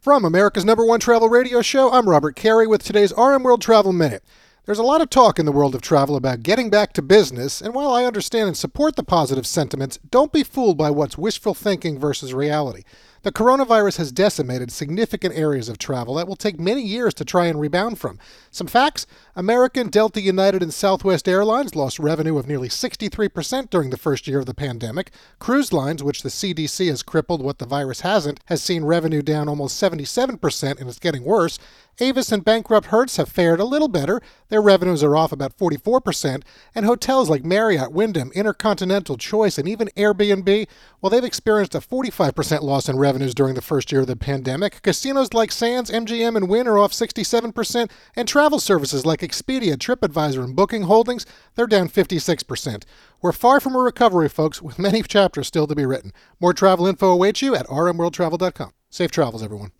From America's #1 travel radio show, I'm Robert Carey with today's RM World Travel Minute. There's a lot of talk in the world of travel about getting back to business, and while I understand and support the positive sentiments, don't be fooled by what's wishful thinking versus reality. The coronavirus has decimated significant areas of travel that will take many years to try and rebound from. Some facts: American, Delta, United, and Southwest Airlines lost revenue of nearly 63% during the first year of the pandemic. Cruise lines, which the CDC has crippled what the virus hasn't, has seen revenue down almost 77%, and it's getting worse. Avis and bankrupt Hertz have fared a little better. Their revenues are off about 44%, and hotels like Marriott, Wyndham, Intercontinental, Choice, and even Airbnb, well, they've experienced a 45% loss in revenues during the first year of the pandemic. Casinos like Sands, MGM, and Wynn are off 67%, and travel services like Expedia, TripAdvisor, and Booking Holdings, they're down 56%. We're far from a recovery, folks, with many chapters still to be written. More travel info awaits you at rmworldtravel.com. Safe travels, everyone.